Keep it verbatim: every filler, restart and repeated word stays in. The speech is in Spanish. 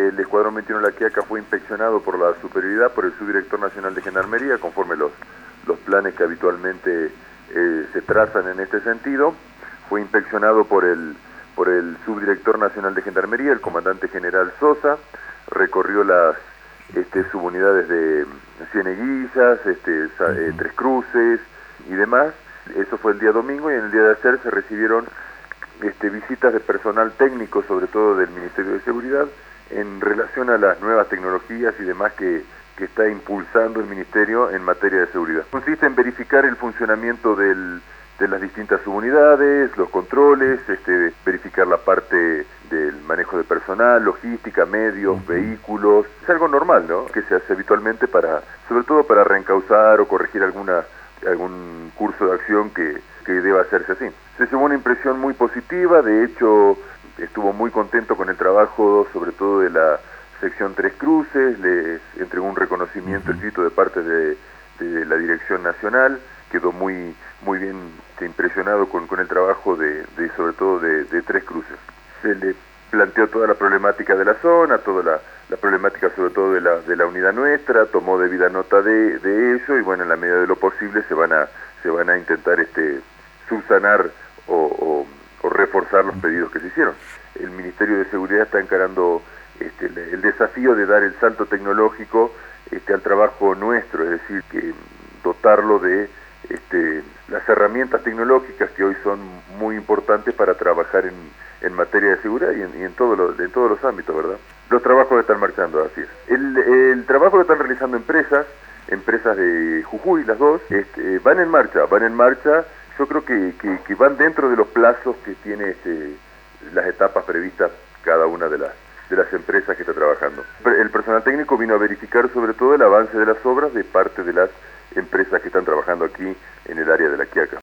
el Escuadrón veintiuno de La Quiaca fue inspeccionado por la superioridad, por el Subdirector Nacional de Gendarmería, conforme los, los planes que habitualmente eh, se trazan en este sentido. Fue inspeccionado por el, por el Subdirector Nacional de Gendarmería, el Comandante General Sosa, recorrió las este, subunidades de Cieneguillas, este, eh, Tres Cruces y demás. Eso fue el día domingo, y en el día de ayer se recibieron este, visitas de personal técnico, sobre todo del Ministerio de Seguridad, en relación a las nuevas tecnologías y demás que, que está impulsando el Ministerio en materia de seguridad. Consiste en verificar el funcionamiento del, de las distintas subunidades, los controles, este, verificar la parte del manejo de personal, logística, medios, uh-huh. vehículos. Es algo normal, ¿no?, que se hace habitualmente para, sobre todo para reencauzar o corregir alguna algún curso de acción que, que deba hacerse así. Se llevó una impresión muy positiva, de hecho estuvo muy contento con el trabajo, sobre todo de la sección Tres Cruces, les entregó un reconocimiento escrito de parte de, de la Dirección Nacional, quedó muy muy bien impresionado con, con el trabajo de, de sobre todo de, de Tres Cruces. Se le planteó toda la problemática de la zona, toda la, la problemática sobre todo de la, de la unidad nuestra, tomó debida nota de, de ello, y bueno, en la medida de lo posible se van a, se van a intentar este, subsanar o, o, o reforzar los pedidos que se hicieron. El Ministerio de Seguridad está encarando este, el, el desafío de dar el salto tecnológico este, al trabajo nuestro, es decir, que dotarlo de este, las herramientas tecnológicas que hoy son muy importantes para trabajar en, en materia de seguridad y en, y en, todo lo, en todos los ámbitos, ¿verdad? Los trabajos están marchando, así es. El, el trabajo lo están realizando empresas, empresas de Jujuy, las dos, este, van en marcha, van en marcha, yo creo que, que, que van dentro de los plazos que tiene este, las etapas previstas cada una de las, de las empresas que está trabajando. El personal técnico vino a verificar sobre todo el avance de las obras de parte de las empresas que están trabajando aquí en el área de La Quiaca.